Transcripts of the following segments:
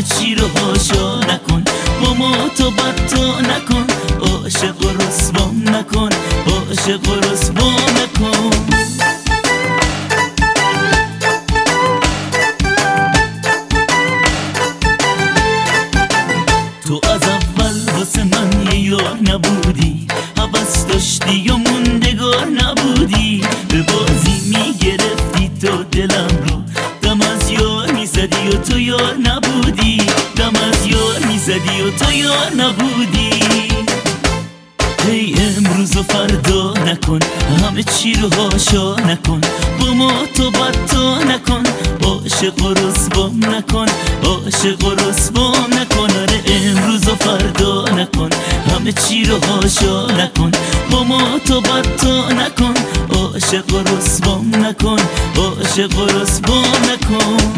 چی رو هاشا نکن، با ما تو بد تو نکن، عاشق و رسوام نکن، عاشق و رسوام نکن. تو از اول واسه من یه یار نبودی، هوس داشتی و موندگار نبودی، به بازی میگرفتی تو دلم رو، دم از یار میزدی و تو یار نبودی، دم از یار میزدی و تو یار نبودی. هی امروز و فردا نکن، همه چی رو هاشا نکن، با ما تو بد تو نکن، عاشق و رسوام نکن، عاشق و رسوام نکن. آره امروز و فردا نکن، همه چی رو هاشا نکن، با ما تو بد تو نکن، عاشق و رسوام نکن، عاشق و رسوام نکن.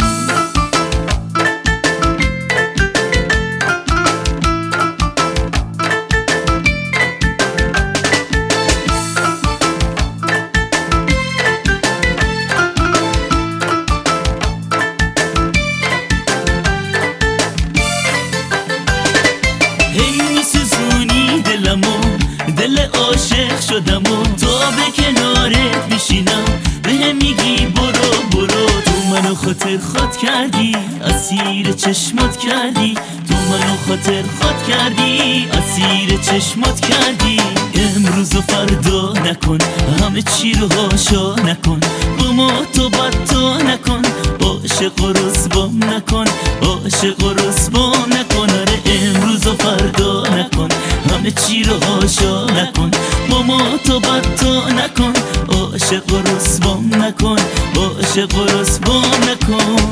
دل عاشق شدم و تا به کنارت میشینم، بهم میگی برو برو، تو منو خاطر خود کردی، اسیر چشمات کردی، تو منو خاطر خود کردی، اسیر چشمات کردی. امروز و فردا نکن، همه چی رو هاشا نکن، با ما تو بد تو نکن، عاشق و رسوام نکن، عاشق و رسوام نکن. آره امروز و فردا نکن، همه چی رو هاشا نکن، با ما تو بد تو نکن، عاشق و رسوام نکن، عاشق و رسوام نکن.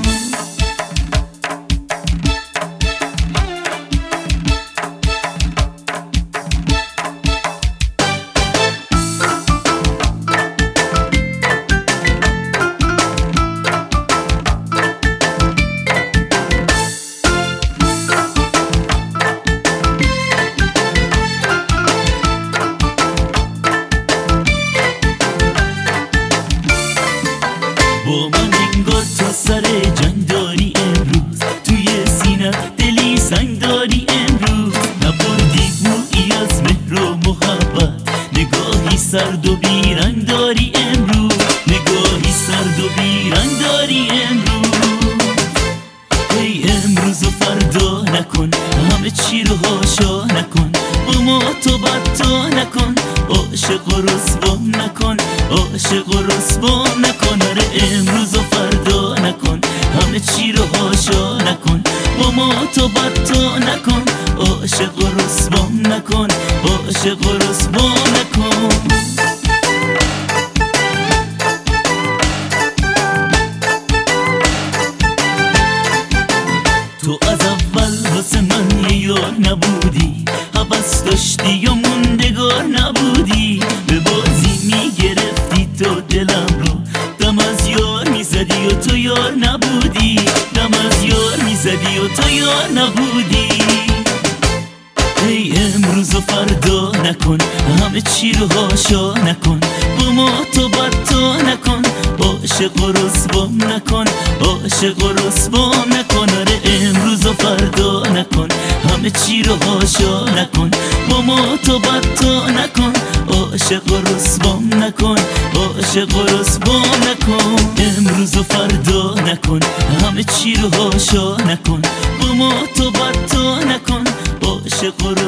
با من انگار تو سر جنگ داری امروز، توی سینت دلی سنگ داری امروز، نبردی بویی از مهر و محبت، نگاهی سرد و بیرنگ داری امروز، نگاهی سرد و بیرنگ داری امروز. ای امروز و فردا نکن، همه چی رو هاشا نکن، با ما تو بد تو نکن، عاشق و رسوام نکن، عاشق و رسوام نکن. آره امروز و فردا نکن، همه چی رو هاشا نکن، با ما تو بد تو نکن، عاشق و رسوام نکن، عاشق و رسوام نکن. تو از اول واسه من یه یار نبودی، هوس داشتی و موندگار نبودی، به بازی میگرفتی تو دلم رو، دم از یار میزدی و تو یار نبودی، دم از یار میزدی و تو یار نبودی. ای امروز و فردا نکن، همه چی رو هاشا نکن، با ما تو بد تو نکن، عاشق و رسوام نکن، عاشق و رسوام نکن. آره امروز و فردا نکن، همه چی رو هاشا نکن، با ما تو بد تو نکن، عاشق و رسوام نکن، عاشق و رسوام نکن. امروز و فردا نکن، همه چی رو هاشا نکن، با ما تو بد تو نکن، عاشق و